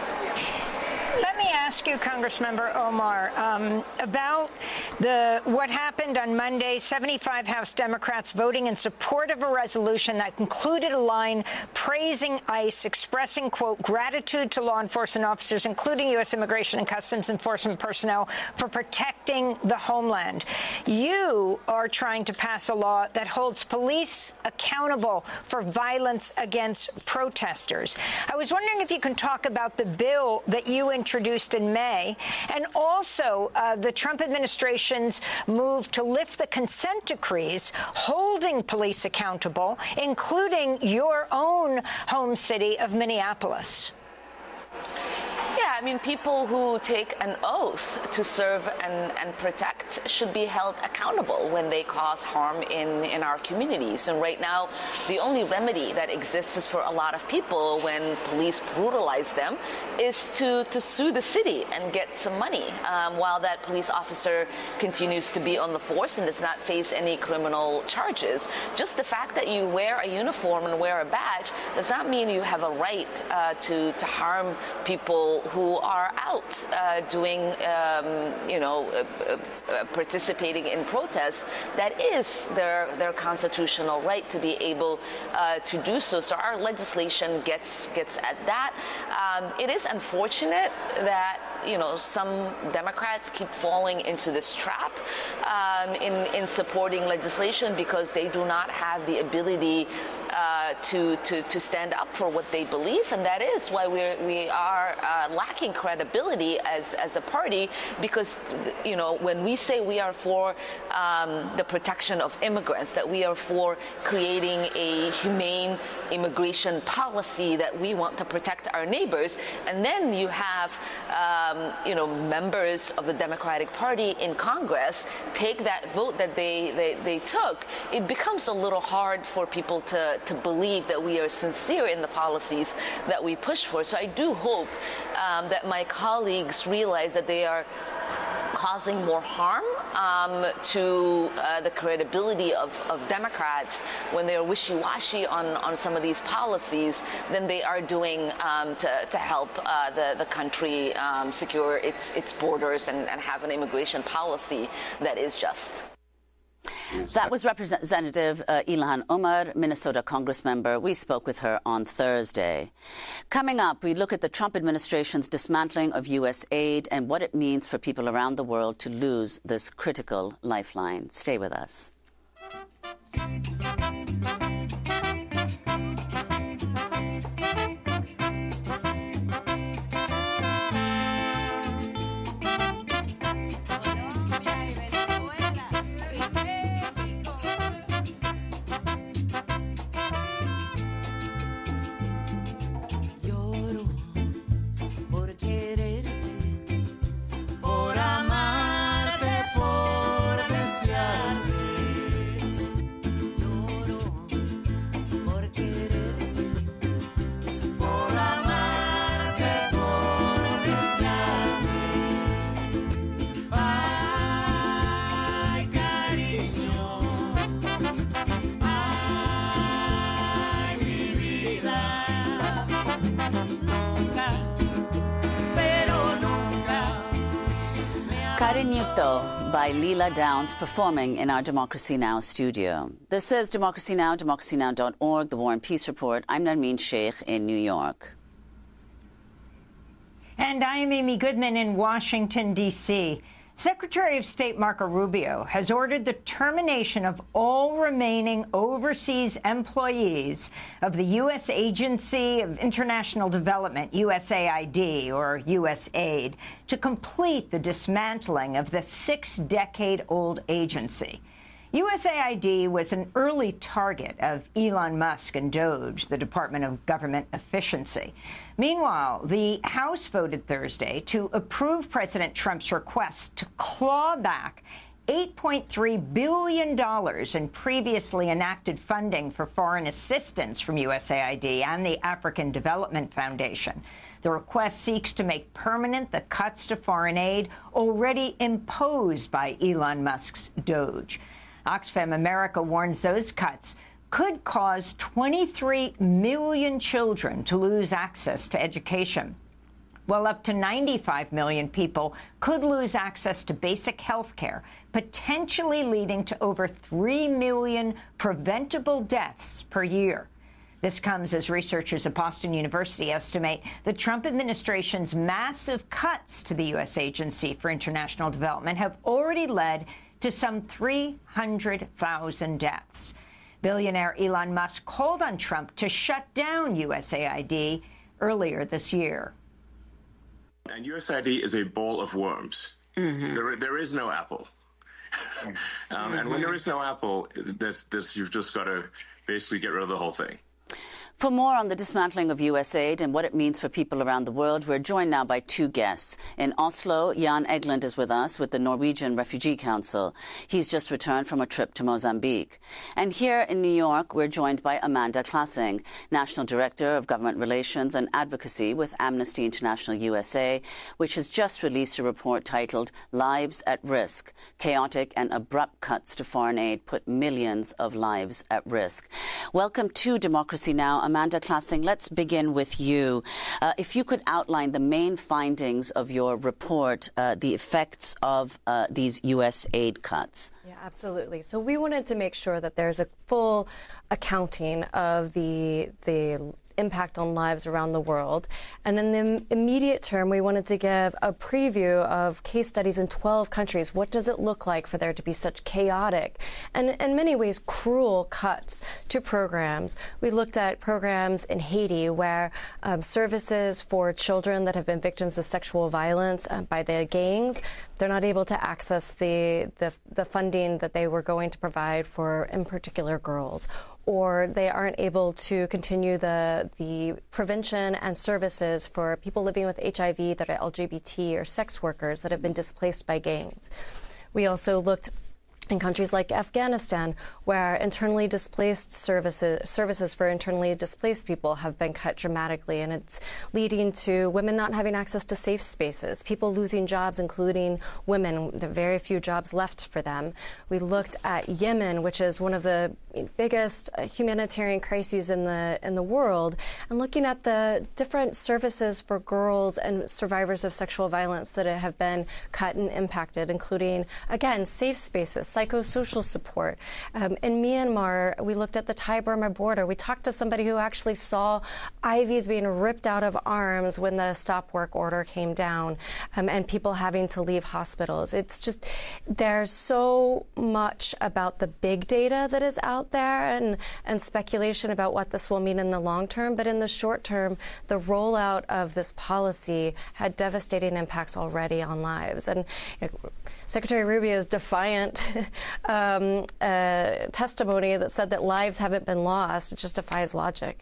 Let me ask you, Congressmember Omar, um, about the what happened on Monday. seventy-five House Democrats voting in support of a resolution that included a line praising ICE, expressing, quote, gratitude to law enforcement officers, including U S Immigration and Customs Enforcement personnel, for protecting the homeland. You are trying to pass a law that holds police accountable for violence against protesters. I was wondering if you can talk about the bill that you introduced in May, and also uh, the Trump administration's move to lift the consent decrees holding police accountable, including your own home city of Minneapolis. Yeah, I mean, people who take an oath to serve and, and protect should be held accountable when they cause harm in, in our communities. And right now, the only remedy that exists is for a lot of people when police brutalize them is to, to sue the city and get some money um, while that police officer continues to be on the force and does not face any criminal charges. Just the fact that you wear a uniform and wear a badge does not mean you have a right uh, to, to harm people who are out uh, doing, um, you know, uh, uh, participating in protests. That is their their constitutional right to be able uh, to do so. So our legislation gets gets at that. Um, it is unfortunate that, you know, some Democrats keep falling into this trap um, in in supporting legislation because they do not have the ability uh, to to to stand up for what they believe, and that is why we we are uh, lacking credibility as as a party. Because, you know, when we say we are for um, the protection of immigrants, that we are for creating a humane immigration policy, that we want to protect our neighbors, and then you have um, you know, members of the Democratic Party in Congress take that vote that they, they, they took, it becomes a little hard for people to, to believe that we are sincere in the policies that we push for. So I do hope um, that my colleagues realize that they are causing more harm um, to uh, the credibility of, of Democrats when they're wishy-washy on, on some of these policies than they are doing um, to, to help uh, the, the country um, secure its, its borders and, and have an immigration policy that is just. That was Representative uh, Ilhan Omar, Minnesota Congress member. We spoke with her on Thursday. Coming up, we look at the Trump administration's dismantling of U S aid and what it means for people around the world to lose this critical lifeline. Stay with us. Cariñito by Leela Downs performing in our Democracy Now! Studio. This is Democracy Now!, democracy now dot org, the War and Peace Report. I'm Narmeen Sheikh in New York. And I'm Amy Goodman in Washington, D C Secretary of State Marco Rubio has ordered the termination of all remaining overseas employees of the U S Agency of International Development, U S A I D, or U S A I D, to complete the dismantling of the six-decade-old agency. U S A I D was an early target of Elon Musk and Doge, the Department of Government Efficiency. Meanwhile, the House voted Thursday to approve President Trump's request to claw back eight point three billion dollars in previously enacted funding for foreign assistance from U S A I D and the African Development Foundation. The request seeks to make permanent the cuts to foreign aid already imposed by Elon Musk's Doge. Oxfam America warns those cuts could cause twenty-three million children to lose access to education, while up to ninety-five million people could lose access to basic health care, potentially leading to over three million preventable deaths per year. This comes as researchers at Boston University estimate the Trump administration's massive cuts to the U S Agency for International Development have already led to some three hundred thousand deaths. Billionaire Elon Musk called on Trump to shut down U S A I D earlier this year. And U S A I D is a bowl of worms. Mm-hmm. There, there is no apple. um, mm-hmm. And when there is no apple, this, this, you've just got to basically get rid of the whole thing. For more on the dismantling of U S aid and what it means for people around the world, we're joined now by two guests. In Oslo, Jan Egeland is with us with the Norwegian Refugee Council. He's just returned from a trip to Mozambique. And here in New York, we're joined by Amanda Classing, National Director of Government Relations and Advocacy with Amnesty International U S A, which has just released a report titled Lives at Risk. Chaotic and abrupt cuts to foreign aid put millions of lives at risk. Welcome to Democracy Now! Amanda Classing, let's begin with you. Uh, if you could outline the main findings of your report, uh, the effects of uh, these U S aid cuts. Yeah, absolutely. So we wanted to make sure that there's a full accounting of the the impact on lives around the world. And in the immediate term, we wanted to give a preview of case studies in twelve countries. What does it look like for there to be such chaotic and, in many ways, cruel cuts to programs? We looked at programs in Haiti where um, services for children that have been victims of sexual violence uh, by the gangs, they're not able to access the, the, the funding that they were going to provide for, in particular, girls. Or they aren't able to continue the the prevention and services for people living with H I V that are L G B T or sex workers that have been displaced by gangs. We also looked in countries like Afghanistan, where internally displaced services services for internally displaced people have been cut dramatically, and it's leading to women not having access to safe spaces, people losing jobs, including women, the very few jobs left for them. We looked at Yemen, which is one of the biggest humanitarian crises in the in the world, and looking at the different services for girls and survivors of sexual violence that have been cut and impacted, including, again, safe spaces, psychosocial support. Um, in Myanmar, we looked at the Thai-Burma border. We talked to somebody who actually saw I Vs being ripped out of arms when the stop work order came down, um, and people having to leave hospitals. It's just, there's so much about the big data that is out there and, and speculation about what this will mean in the long term. But in the short term, the rollout of this policy had devastating impacts already on lives. And you know, Secretary Rubio's defiant um, uh, testimony that said that lives haven't been lost, it just defies logic.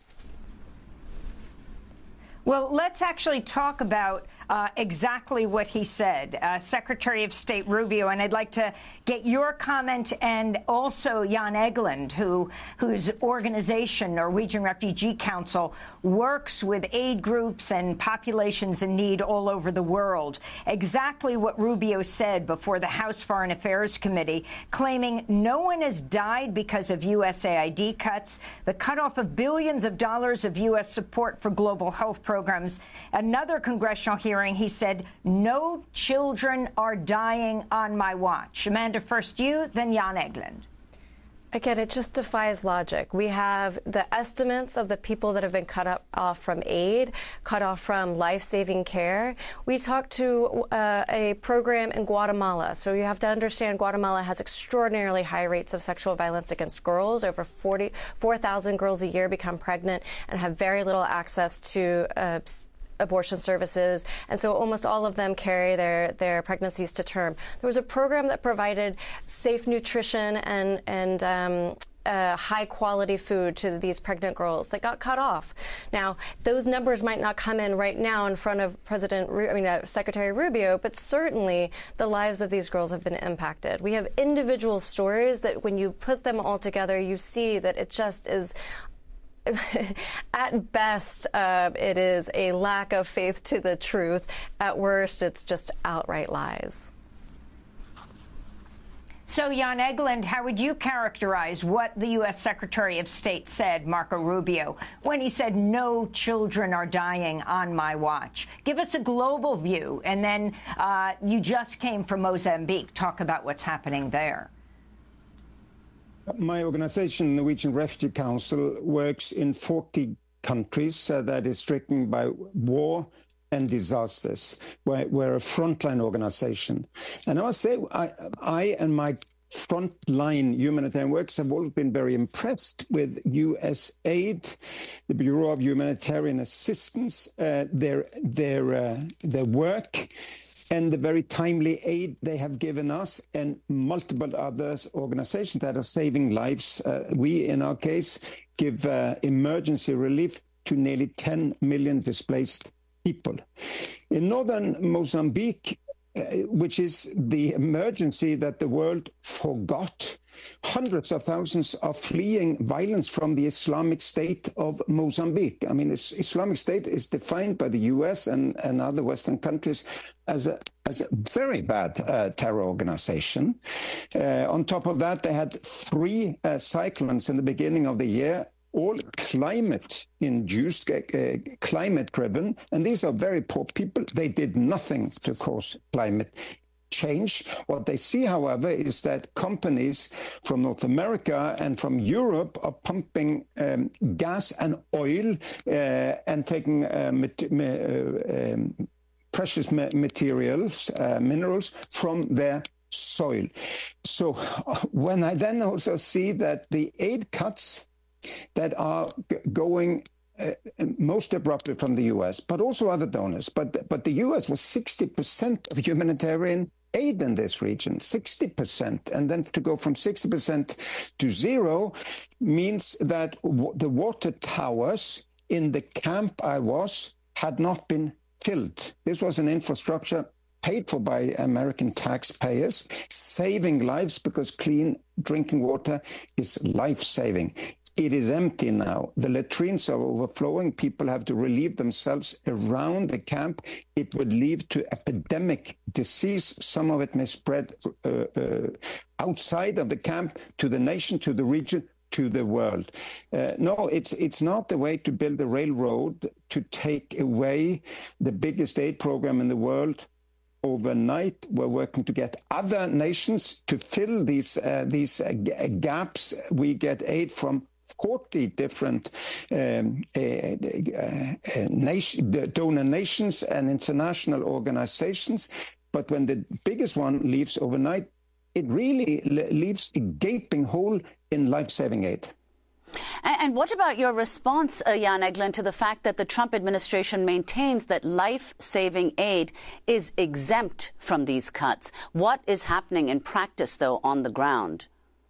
Well, let's actually talk about uh, exactly what he said, uh, Secretary of State Rubio, and I'd like to get your comment, and also Jan Egeland, who whose organization, Norwegian Refugee Council, works with aid groups and populations in need all over the world. Exactly what Rubio said before the House Foreign Affairs Committee, claiming no one has died because of U S A I D cuts, the cutoff of billions of dollars of U S support for global health programs. Another congressional hearing, he said, no children are dying on my watch. Amanda, first you, then Jan Egeland. Again, it just defies logic. We have the estimates of the people that have been cut up, off from aid, cut off from life-saving care. We talked to uh, a program in Guatemala. So you have to understand Guatemala has extraordinarily high rates of sexual violence against girls. Over forty-four thousand girls a year become pregnant and have very little access to uh, abortion services, and so almost all of them carry their, their pregnancies to term. There was a program that provided safe nutrition and, and um, uh, high-quality food to these pregnant girls that got cut off. Now, those numbers might not come in right now in front of President, Ru- I mean, uh, Secretary Rubio, but certainly the lives of these girls have been impacted. We have individual stories that when you put them all together, you see that it just is at best, uh, it is a lack of faith to the truth. At worst, it's just outright lies. So, Jan Egeland, how would you characterize what the U S Secretary of State said, Marco Rubio, when he said no children are dying on my watch? Give us a global view, and then uh, you just came from Mozambique. Talk about what's happening there. My organization, Norwegian Refugee Council, works in forty countries uh, that is stricken by war and disasters. We're, we're a frontline organization. And I must say, I, I and my frontline humanitarian workers have always been very impressed with U S aid, the Bureau of Humanitarian Assistance, uh, their, their, uh, their work, and the very timely aid they have given us and multiple other organizations that are saving lives. Uh, we, in our case, give uh, emergency relief to nearly ten million displaced people. In northern Mozambique, uh, which is the emergency that the world forgot, hundreds of thousands are fleeing violence from the Islamic State of Mozambique. I mean, Islamic State is defined by the U S and, and other Western countries as a, as a very bad uh, terror organization. Uh, on top of that, they had three uh, cyclones in the beginning of the year, all climate-induced, uh, climate-driven, and these are very poor people. They did nothing to cause climate change. What they see, however, is that companies from North America and from Europe are pumping um, gas and oil uh, and taking uh, mat- uh, um, precious ma- materials, uh, minerals from their soil. So uh, when I then also see that the aid cuts that are g- going uh, most abruptly from the U S, but also other donors. But but the U S was sixty percent of humanitarian aid in this region, sixty percent. And then to go from sixty percent to zero means that w- the water towers in the camp I was had not been filled. This was an infrastructure paid for by American taxpayers, saving lives because clean drinking water is life-saving. It is empty now. The latrines are overflowing. People have to relieve themselves around the camp. It would lead to epidemic disease. Some of it may spread uh, uh, outside of the camp to the nation, to the region, to the world. Uh, no, it's it's not the way to build a railroad to take away the biggest aid program in the world overnight. We're working to get other nations to fill these uh, these uh, g- gaps. We get aid from forty different um, uh, uh, nation, donor nations and international organizations. But when the biggest one leaves overnight, it really le- leaves a gaping hole in life-saving aid. And, and what about your response, uh, Jan Egeland, to the fact that the Trump administration maintains that life-saving aid is exempt from these cuts? What is happening in practice, though, on the ground?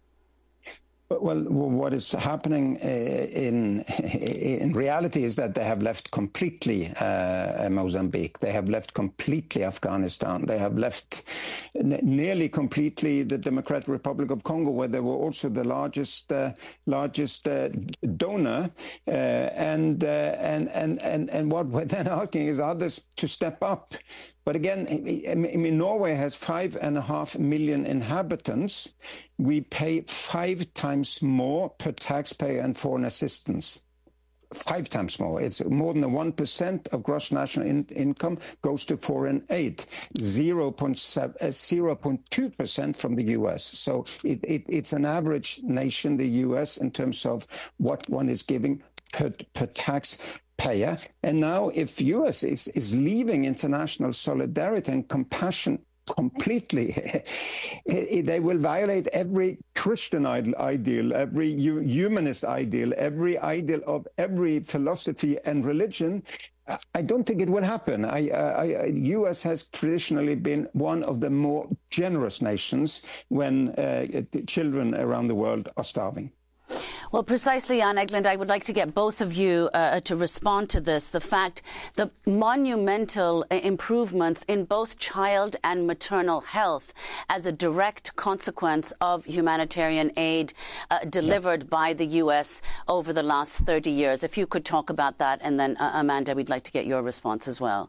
Well, what is happening uh, in in reality is that they have left completely uh, Mozambique. They have left completely Afghanistan. They have left n- nearly completely the Democratic Republic of Congo, where they were also the largest uh, largest uh, donor. Uh, and, uh, and and and and what we're then asking is others to step up. But again, I mean, Norway has five and a half million inhabitants. We pay five times more per taxpayer and foreign assistance. Five times more. It's more than one percent of gross national in- income goes to foreign aid. zero point two percent from the U S. So it, it, it's an average nation, the U S, in terms of what one is giving per, per tax payer. And now if U S is, is leaving international solidarity and compassion completely, they will violate every Christian ideal, every humanist ideal, every ideal of every philosophy and religion. I don't think it will happen. I, I, U S has traditionally been one of the more generous nations when uh, children around the world are starving. Well, precisely, Jan Egeland, I would like to get both of you uh, to respond to this. The fact, the monumental improvements in both child and maternal health as a direct consequence of humanitarian aid uh, delivered yeah. by the U S over the last thirty years. If you could talk about that, and then uh, Amanda, we'd like to get your response as well.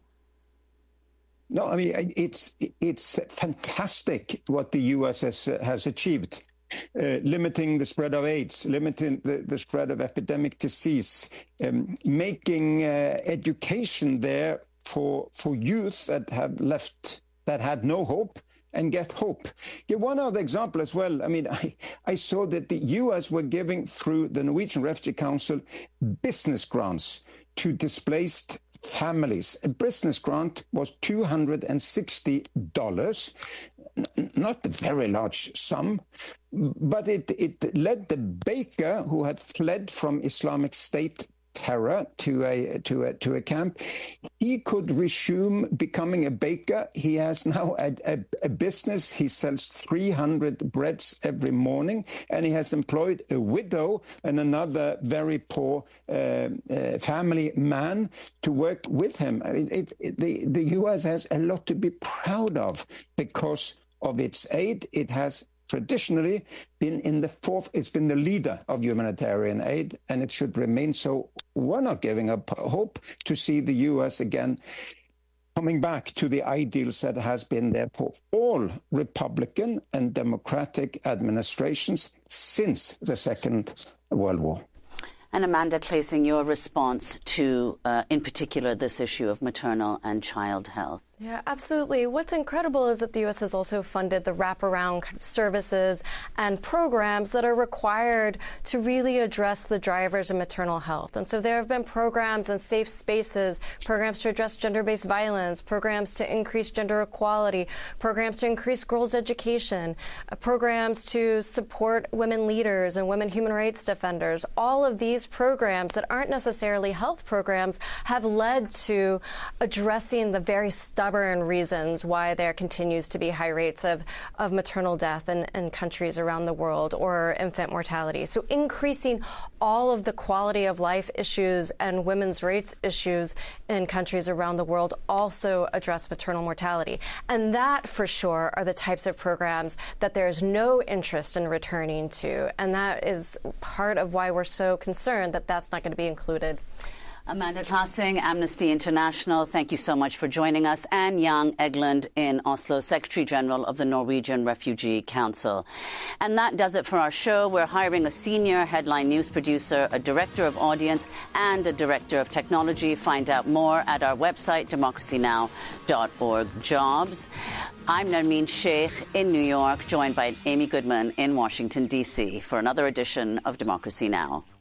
No, I mean, it's it's fantastic what the U S has, uh, has achieved. Uh, limiting the spread of AIDS, limiting the, the spread of epidemic disease, um, making uh, education there for for youth that have left, that had no hope, and get hope. Give one other example as well. I mean, I, I saw that the U S were giving, through the Norwegian Refugee Council, business grants to displaced families. A business grant was two hundred sixty dollars, not a very large sum, but it, it led the baker who had fled from Islamic State terror to a to a to a camp. He could resume becoming a baker. He has now a, a, a business. He sells three hundred breads every morning, and he has employed a widow and another very poor uh, uh, family man to work with him. I mean, it, it, the the U S has a lot to be proud of because of its aid. It has traditionally been in the fourth, it's been the leader of humanitarian aid, and it should remain so. We're not giving up hope to see the U S again coming back to the ideals that has been there for all Republican and Democratic administrations since the Second World War. And Amanda Claesing, your response to, uh, in particular, this issue of maternal and child health. Yeah, absolutely. What's incredible is that the U S has also funded the wraparound kind of services and programs that are required to really address the drivers of maternal health. And so there have been programs and safe spaces, programs to address gender-based violence, programs to increase gender equality, programs to increase girls' education, uh, programs to support women leaders and women human rights defenders. All of these programs that aren't necessarily health programs have led to addressing the very stubborn stubborn reasons why there continues to be high rates of, of maternal death in, in countries around the world, or infant mortality. So increasing all of the quality of life issues and women's rights issues in countries around the world also address maternal mortality. And that, for sure, are the types of programs that there's no interest in returning to. And that is part of why we're so concerned that that's not going to be included. Amanda Classing, Amnesty International, thank you so much for joining us. And Jan Egeland in Oslo, Secretary General of the Norwegian Refugee Council. And that does it for our show. We're hiring a senior headline news producer, a director of audience, and a director of technology. Find out more at our website, democracy now dot org jobs. I'm Nermeen Sheikh in New York, joined by Amy Goodman in Washington, D C for another edition of Democracy Now!